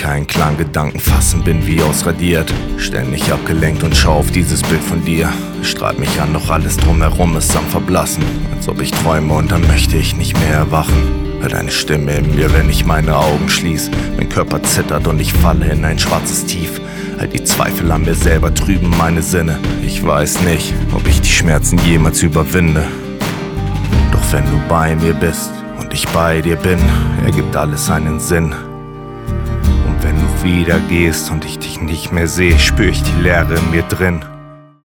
keinen klaren Gedanken fassen, bin wie ausradiert. Ständig abgelenkt und schau auf dieses Bild von dir. Es strahlt mich an, doch alles drumherum ist am Verblassen. Als ob ich träume und dann möchte ich nicht mehr erwachen. Hör deine Stimme in mir, wenn ich meine Augen schließ. Mein Körper zittert und ich falle in ein schwarzes Tief. All die Zweifel an mir selber trüben meine Sinne. Ich weiß nicht, ob ich die Schmerzen jemals überwinde. Doch wenn du bei mir bist und ich bei dir bin, ergibt alles einen Sinn. Und wenn du wieder gehst und ich dich nicht mehr sehe, spür ich die Leere in mir drin.